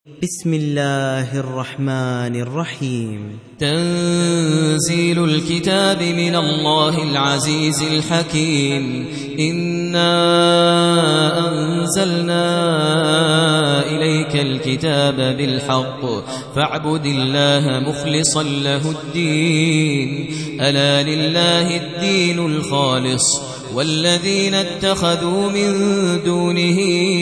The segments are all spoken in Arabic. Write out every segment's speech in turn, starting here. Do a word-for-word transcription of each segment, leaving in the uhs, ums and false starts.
بسم الله الرحمن الرحيم. تنزيل الكتاب من الله العزيز الحكيم. إنا أنزلنا إليك الكتاب بالحق فاعبد الله مخلصا له الدين. ألا لله الدين الخالص والذين اتخذوا من دونه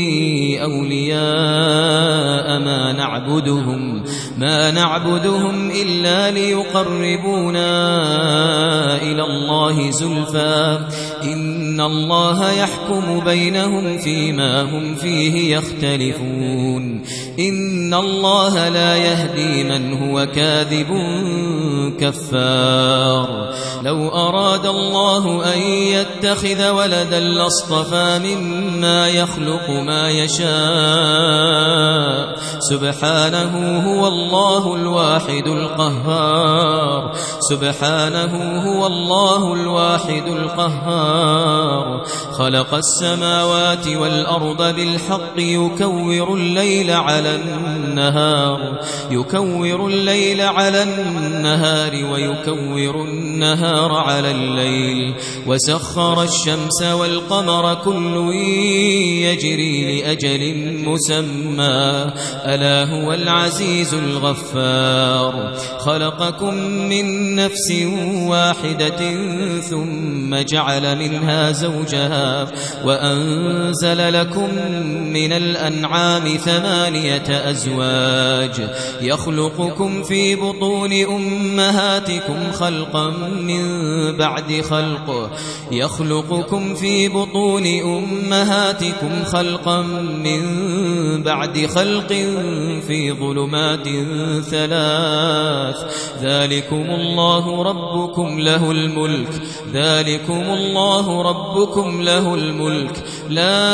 أولياء ما نعبدهم ما نعبدهم إلا ليقربونا إلى الله زلفى إن الله يحكم بينهم فيما هم فيه يختلفون. إن الله لا يهدي من هو كاذب كفار. لو أراد الله أن يتخذ ولدا لاصطفى مما يخلق ما يشاء سبحانه هو الله الواحد القهار. سبحانه هو الله الواحد القهار. خلق السماوات والأرض بالحق يكور الليل على النهار يكور الليل على النهار ويكور النهار على الليل وسخر الشمس والقمر كل يجري لأجل مسمى ألا هو العزيز الغفار. خلقكم من نفس واحدة ثم جعل منها زوجها وأنزل لكم من الأنعام ثمانية أزواج يخلقكم في بطون أمهاتكم خلقا من بعد خلق يخلقكم في بطون أمهاتكم خلقا من بعد خلق في ظلمات ثلاث. ذلكم الله ربكم له الملك ذلكم الله ربكم له الملك لا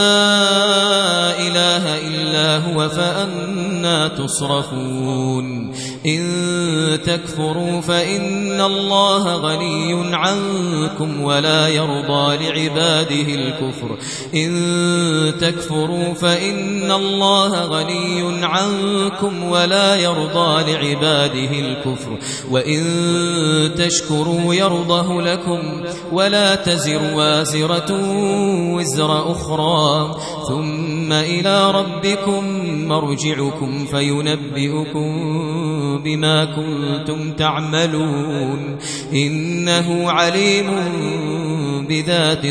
إله إلا هو فأنى تصرفون. إن تكفروا فإن الله غني عنكم ولا يرضى لعباده الكفر إن تكفروا فإن الله غني عنكم ولا يرضى لعباده الكفر وإن تشكروا يرضه لكم ولا تزر وازرة وزر أخرى ثم إلى ربكم مرجعكم فينبئكم بما كنتم تعملون إنه عليم بذات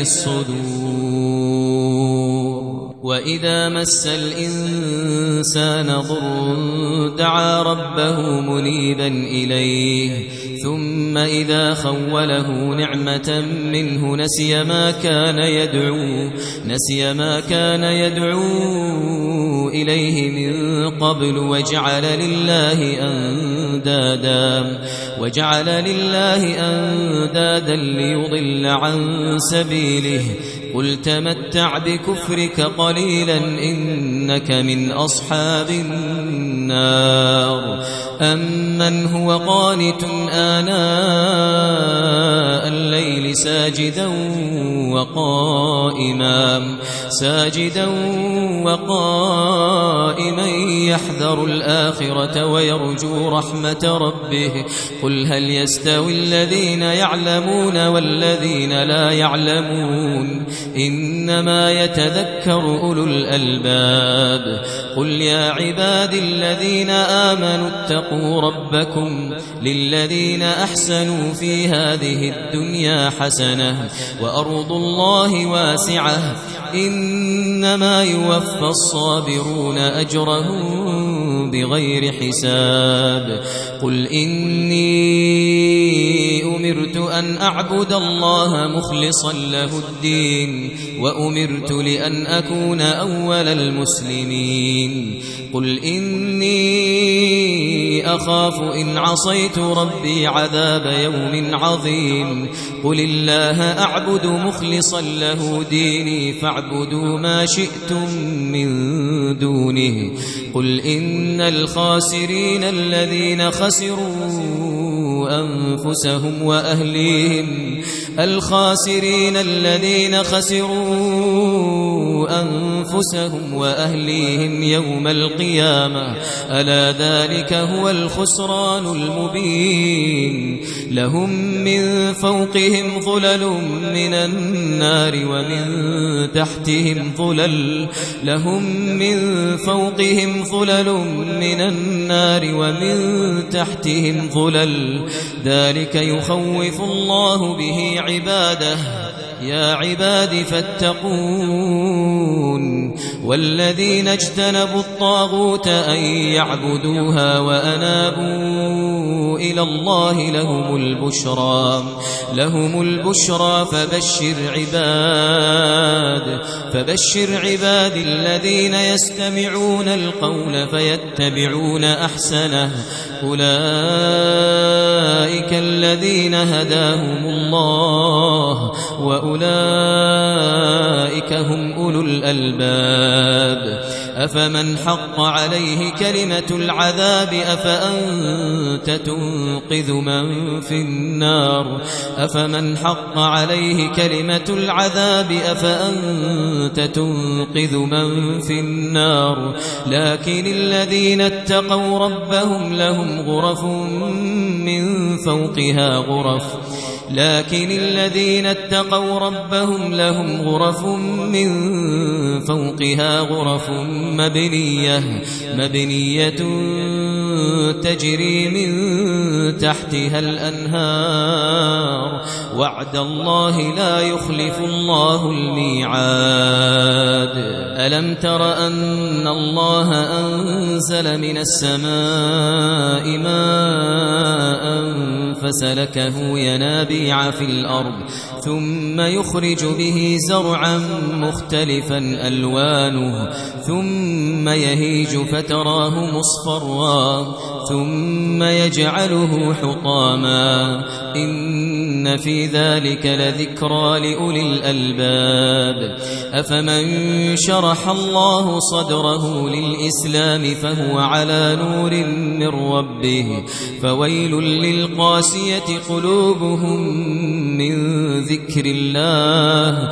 الصدور. وإذا مس الإنسان ضر دعا ربه منيبا إليه ثم إذا خوله نعمة منه نسي ما كان يدعو نسي ما كان يدعو إليه من قبل وجعل لله أندادا وجعل لله أندادا ليضل عن سبيله. قل تمتع بكفرك قليلا إنك من أصحاب النار. أمن هو قانت آناء الليل ساجدا وقائما ساجدا وقائما يحذر الآخرة ويرجو رحمة ربه. قل هل يستوي الذين يعلمون والذين لا يعلمون إنما يتذكر أولو الألباب. قل يا عباد الذين آمنوا اتقوا ربكم للذين أحسنوا في هذه الدنيا حسنة وأرض الله واسعة إنما يوفى الصابرون أجرهم بغير حساب. قل إني أمرت أن أعبد الله مخلصا له الدين وأمرت لأن أكون أول المسلمين. قل إني أخاف إن عصيت ربي عذاب يوم عظيم. قل الله أعبد مخلصا له ديني فاعبدوا ما شئتم من دونه. قل إن الخاسرين الذين خسروا أنفسهم وأهليهم الخاسرين الذين خسروا وقوا أنفسهم وأهليهم يوم القيامة ألا ذلك هو الخسران المبين لهم من فوقهم ظلل من النار ومن تحتهم ظلل لهم من فوقهم ظلل من النار ومن تحتهم ظلل ذلك يخوف الله به عباده يا عباد فاتقون والذين اجتنبوا الطاغوت أن يعبدوها وأنابوا إلى الله لهم البشرى لهم البشرى فبشر عباد فبشر عباد الذين يستمعون القول فيتبعون أحسنه أولئك الذين هداهم الله وأولئك هم أولو الألباب أفمن حق عليه كلمة العذاب أفأنت تنقذ من في النار أفمن حق عليه كلمة العذاب أفأنت تنقذ من في النار لكن الذين اتقوا ربهم لهم غرف من فوقها غرف لكن الذين اتقوا ربهم لهم غرف من فوقها غرف مبنية مبنية تجري من تحتها الأنهار وعد الله لا يخلف الله الميعاد ألم تر أن الله أنزل من السماء ماء فسلكه ينابيع في الأرض ثم يخرج به زرعا مختلفا ألوانه ثم يهيج فتراه مصفرا ثم يجعله حطاما إن في ذلك لذكرى لأولي الألباب أفمن شرح الله صدره للإسلام فهو على نور من ربه فويل للقاسية قلوبهم من ذكر الله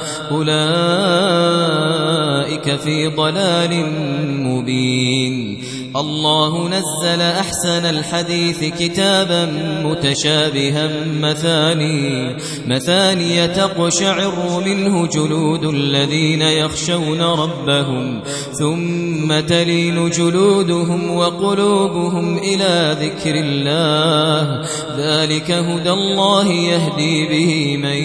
أولئك في ضلال مبين الله نزل أحسن الحديث كتابا متشابها مثاني مثاني تقشعر منه جلود الذين يخشون ربهم ثم تلين جلودهم وقلوبهم إلى ذكر الله ذلك هدى الله يهدي به من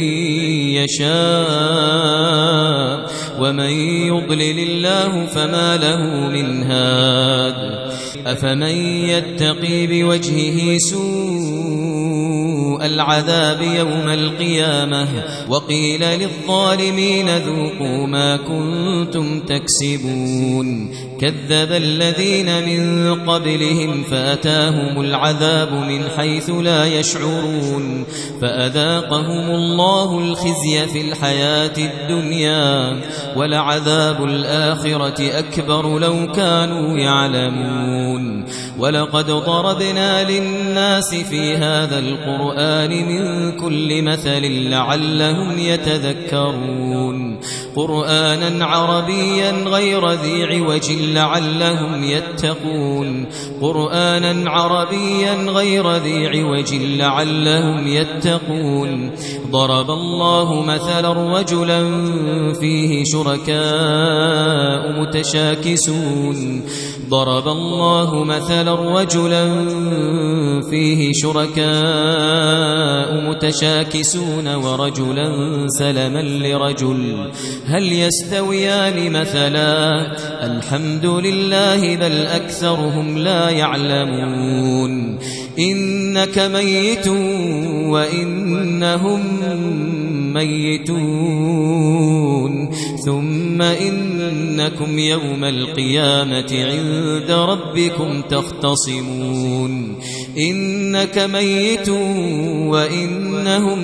يشاء ومن يضلل الله فما له من هاد أفمن يتقي بوجهه سوء العذاب يوم القيامة وقيل للظالمين ذوقوا ما كنتم تكسبون كذب الذين من قبلهم فأتاهم العذاب من حيث لا يشعرون فأذاقهم الله الخزي في الحياة الدنيا ولعذاب الآخرة أكبر لو كانوا يعلمون ولقد ضربنا للناس في هذا القرآن من كل مثل لعلهم يتذكرون قرآنا عربيا غير ذي عوج لعلهم يتقون قرآنا عربيا غير ذي عوج لعلهم يتقون ضرب الله مثلا رجلا فيه شركاء متشاكسون ضرب الله مثلا رجلا فيه شركاء متشاكسون ورجلا سلما لرجل هل يستويان مثلا الحمد لله بل أكثرهم لا يعلمون إنك ميت وإنهم ميتون ثم إنكم يوم القيامة عند ربكم تختصمون إنك ميت وإنهم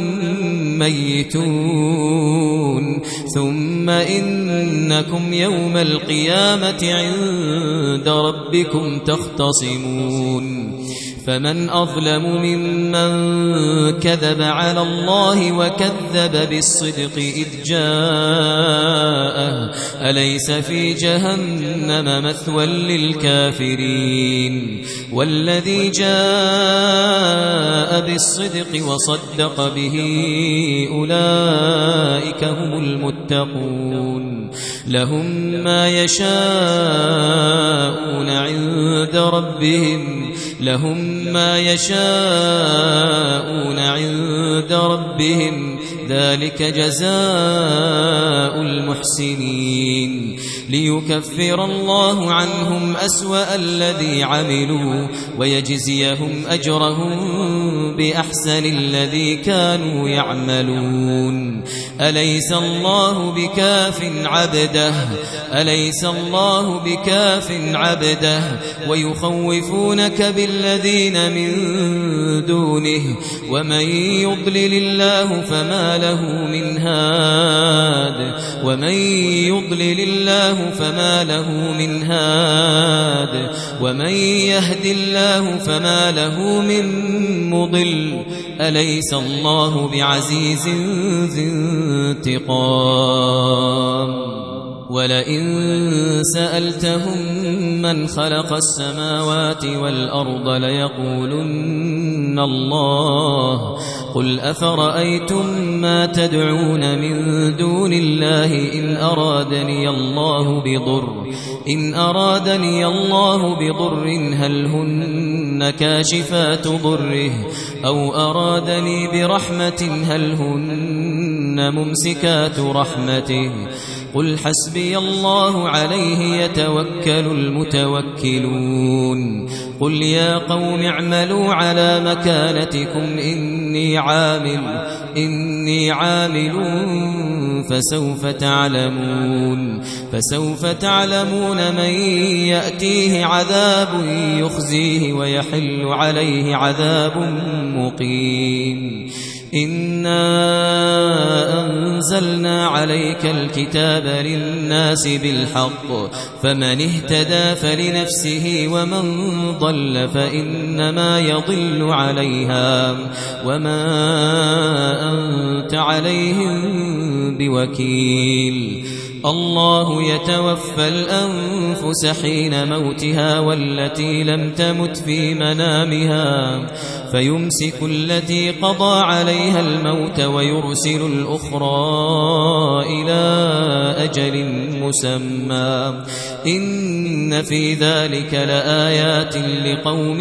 ميتون ثم إنكم يوم القيامة عند ربكم تختصمون فمن أظلم ممن كذب على الله وكذب بالصدق إذ جاءه أليس في جهنم مثوى للكافرين والذي جاء بالصدق وصدق به أولئك هم المتقون لهم ما يشاءون عند ربهم لهم ما يشاءون عند ربهم ذلك جزاء المحسنين ليكفر الله عنهم أسوأ الذي عملوا ويجزيهم أجرهم بأحسن الذي كانوا يعملون أليس الله بكاف عبده أليس الله بكاف عبده ويخوفونك بالذين من دونه ومن يضلل الله فما له من هاد ومن يضلل الله فما له من هاد ومن يهد الله فما له من مضل أليس الله بعزيز ذي انتقام ولئن سألتهم من خلق السماوات والأرض ليقولن الله قل أفرأيتم ما تدعون من دون الله إن أرادني الله بضر إن أرادني الله بضر هل هن كاشفات ضره أو أرادني برحمة هل هن ممسكات رحمته قل حسبي الله عليه يتوكل المتوكلون قل يا قوم اعملوا على مكانتكم إني عامل إني عامل فسوف تعلمون فسوف تعلمون من يأتيه عذاب يخزيه ويحل عليه عذاب مقيم إنا أنزلنا عليك الكتاب للناس بالحق فمن اهتدى فلنفسه ومن ضل فإنما يضل عليها وما أنت عليهم بوكيل الله يتوفى الأنفس حين موتها والتي لم تمت في منامها فيمسك التي قضى عليها الموت ويرسل الأخرى إلى أجل مسمى إن في ذلك لآيات لقوم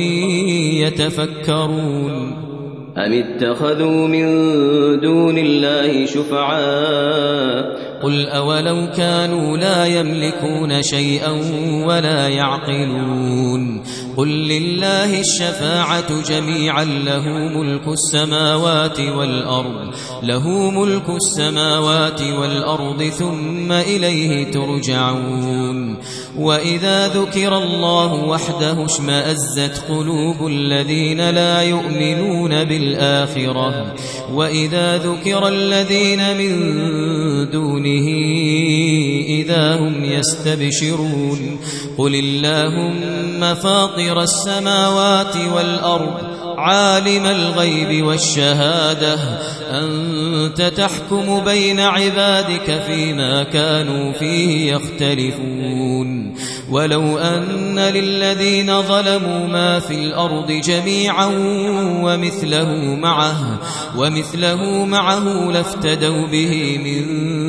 يتفكرون أم اتخذوا من دون الله شفعاء قل أولو كانوا لا يملكون شيئا ولا يعقلون قل لله الشفاعة جميعا له ملك السماوات والأرض له ملك السماوات والأرض ثم إليه ترجعون وإذا ذكر الله وحده اشمأزت قلوب الذين لا يؤمنون بالآخرة وإذا ذكر الذين من دونه إذا هم يستبشرون قل اللهم فاطر السماوات والأرض عالم الغيب والشهادة أنت تحكم بين عبادك فيما كانوا فيه يختلفون ولو أن للذين ظلموا ما في الأرض جميعا ومثله معه ومثله معه لافتدوا به من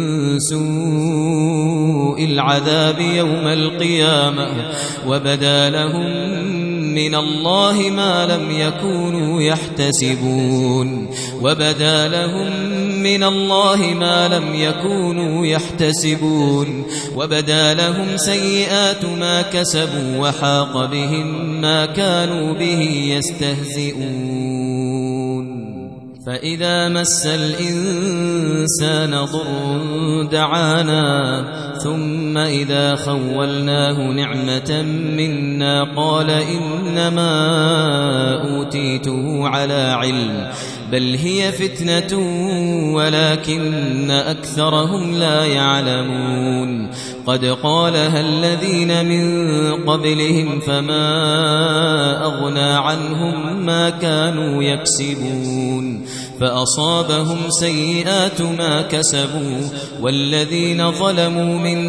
سوء العذاب يوم القيامة وبدا لهم من الله ما لم يكونوا يحتسبون وبدا لهم من الله ما لم يكونوا يحتسبون وبدا لهم سيئات ما كسبوا وحاق بهم ما كانوا به يستهزئون فإذا مس الإنسان ضر دعانا ثم إذا خولناه نعمة منا قال إنما أوتيته على علم بل هي فتنة ولكن أكثرهم لا يعلمون قد قالها الذين من قبلهم فما أغنى عنهم ما كانوا يكسبون فأصابهم سيئات ما كسبوا والذين ظلموا من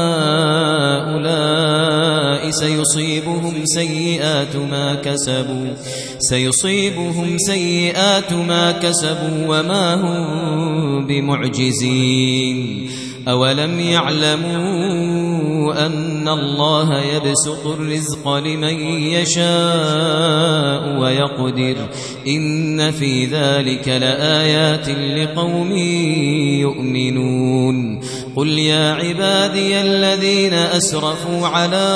هؤلاء سيصيبهم سيئات ما كسبوا سيصيبهم سيئات ما كسبوا وما هم بمعجزين أولم يعلموا أن الله يبسط الرزق لمن يشاء ويقدر إن في ذلك لآيات لقوم يؤمنون قل يا عبادي الذين أسرفوا على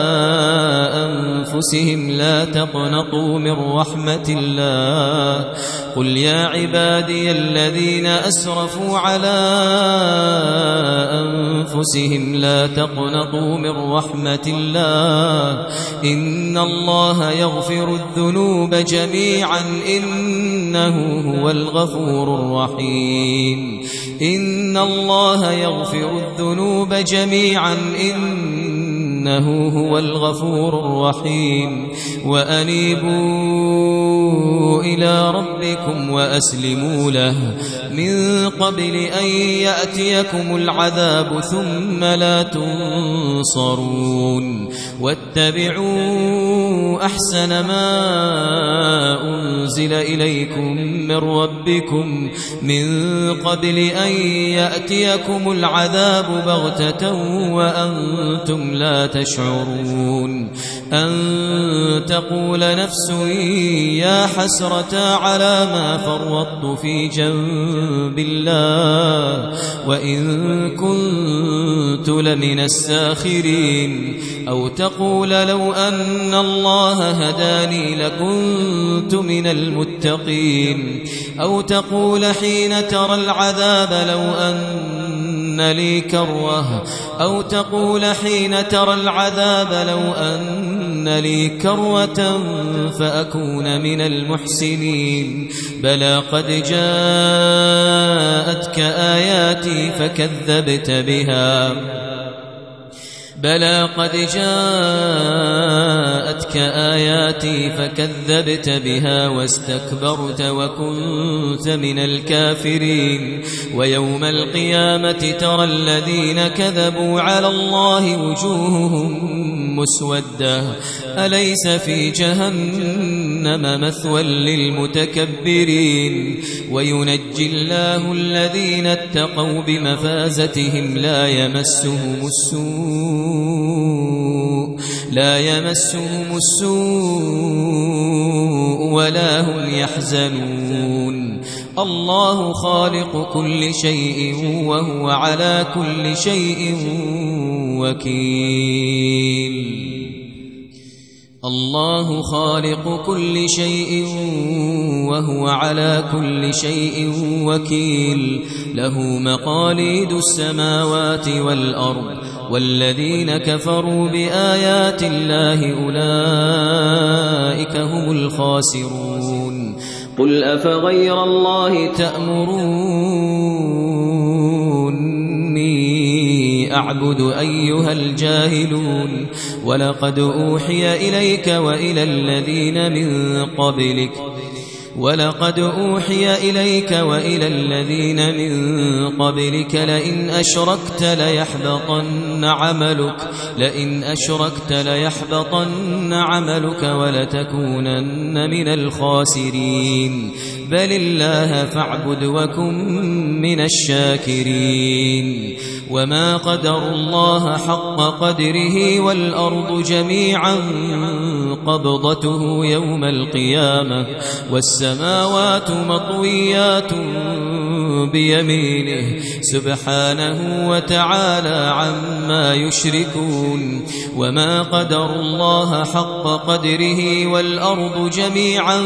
أنفسهم لا تقنطوا من رحمة الله قل يا عبادي الذين أسرفوا على أنفسهم لا تقنطوا من رحمة الله إن الله يغفر الذنوب جميعا إنه هو الغفور الرحيم إن الله يغفر الذنوب جميعا إنه هو الغفور الرحيم وأنيبوا إلى ربكم وأسلموا له من قبل أن يأتيكم العذاب ثم لا تنصرون واتبعوا أحسن ما أنزل إليكم من ربكم من قبل أن يأتيكم العذاب بغتة وأنتم لا تشعرون أن تقول نفس يا حسرة على ما فرطت في جنب الله وإن كنت لمن الساخرين أو تقول لو أن الله هداني لكنت من المتقين أو تقول حين ترى العذاب لو أن لي كروة أو تقول حين ترى العذاب لو أن لي كروة فأكون من المحسنين بلى قد جاءتك آياتي فكذبت بها بلى قد جاءتك آياتي فكذبت بها واستكبرت وكنت من الكافرين ويوم القيامة ترى الذين كذبوا على الله وجوههم مسودة أليس في جهنم مثوى للمتكبرين وينجي الله الذين اتقوا بمفازتهم لا يمسهم السوء لا يمسهم السوء ولا هم يحزنون الله خالق كل شيء وهو على كل شيء وكيل الله خالق كل شيء وهو على كل شيء وكيل له مقاليد السماوات والأرض والذين كفروا بآيات الله أولئك هم الخاسرون قل أفغير الله تأمروني أعبد أيها الجاهلون ولقد أوحي إليك وإلى الذين من قبلك ولقد أوحي إليك وإلى الذين من قبلك لئن أشركت ليحبطن عملك لئن أشركت ليحبطن عملك ولتكونن من الخاسرين بل الله فاعبد وكن من الشاكرين وما قدر الله حق قدره والأرض جميعا قبضته يوم القيامة والسماوات مطويات بيمينه سبحانه وتعالى عما يشركون وما قدروا الله حق قدره والأرض جميعا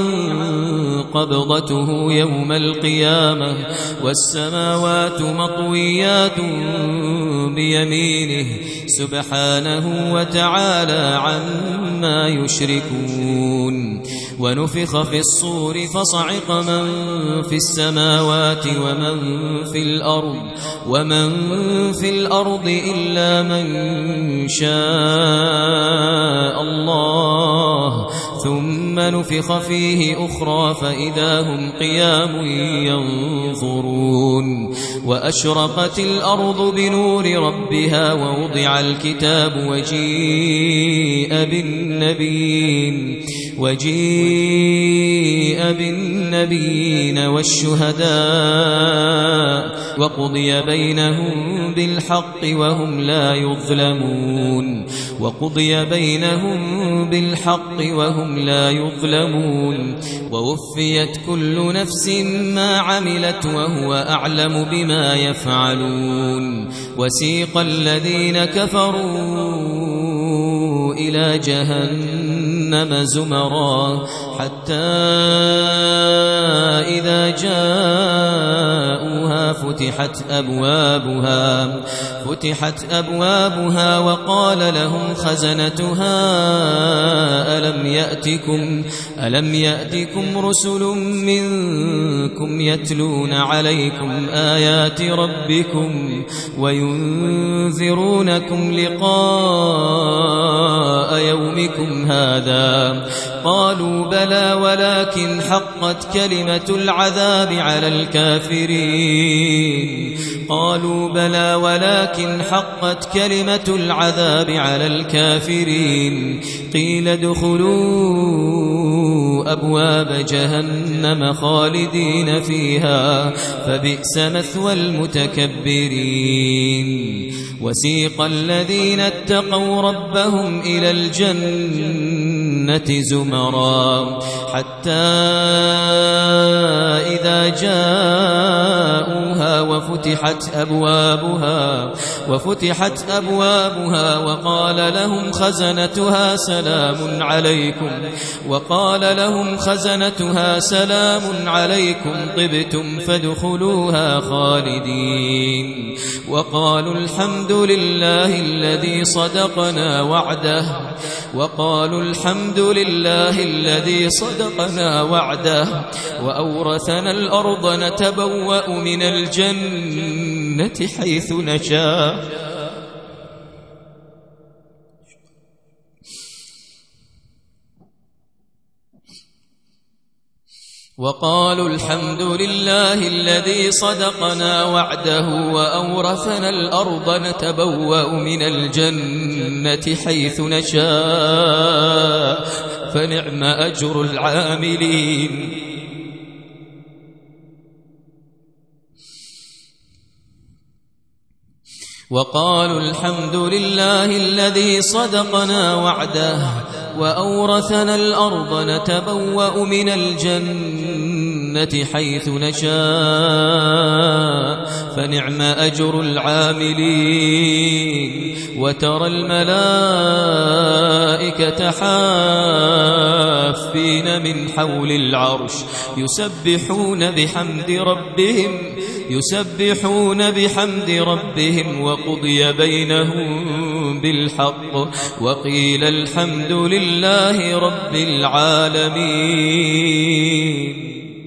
قبضته يوم القيامة والسماوات مطويات بيمينه سبحانه وتعالى عما يشركون ونفخ في الصور فصعق من في السماوات ومن في الأرض ومن في الأرض إلا من شاء الله ثم نفخ فيه أخرى فإذا هم قيام ينظرون وأشرقت الأرض بنور ربها ووضع الكتاب وجيء بالنبيين وجيء بالنبيين والشهداء وقضي بينهم بالحق وهم لا يظلمون وقضي بينهم بالحق وهم لا يظلمون ووفيت كل نفس ما عملت وهو أعلم بما يفعلون وسيق الذين كفروا إلى جهنم زمرا حتى إذا جاءوها فتحت أبوابها فتحت أبوابها وقال لهم خزنتها ألم يأتكم ألم يأتكم رسل منكم يتلون عليكم آيات ربكم وينذرونكم لقاء يومكم هذا قالوا بلى ولكن حقت كلمة العذاب على الكافرين قالوا بلى ولكن حقت كلمة العذاب على الكافرين قيل ادخلوا أبواب جهنم خالدين فيها فبئس مثوى المتكبرين وسيق الذين اتقوا ربهم إلى الجنة زمرا حتى إذا جاءوها وفتحت أبوابها وفتحت أبوابها وقال لهم خزنتها سلام عليكم وقال لهم خزنتها سلام عليكم طبتم فادخلوها خالدين وقالوا الحمد لله الذي صدقنا وعده وقالوا الحمد لله الذي صدقنا وعده وأورثنا الأرض نتبوأ من الجنة حيث نشاء وقالوا الحمد لله الذي صدقنا وعده وأورثنا الأرض نتبوأ من الجنة حيث نشاء فنعم أجر العاملين وقالوا الحمد لله الذي صدقنا وعده وأورثنا الأرض نتبوأ من الجنة حيث نشاء فنعم أجر العاملين وترى الملائكة حافين من حول العرش يسبحون بحمد ربهم يسبحون بحمد ربهم وقضي بينهم بالحق وقيل الحمد لله رب العالمين.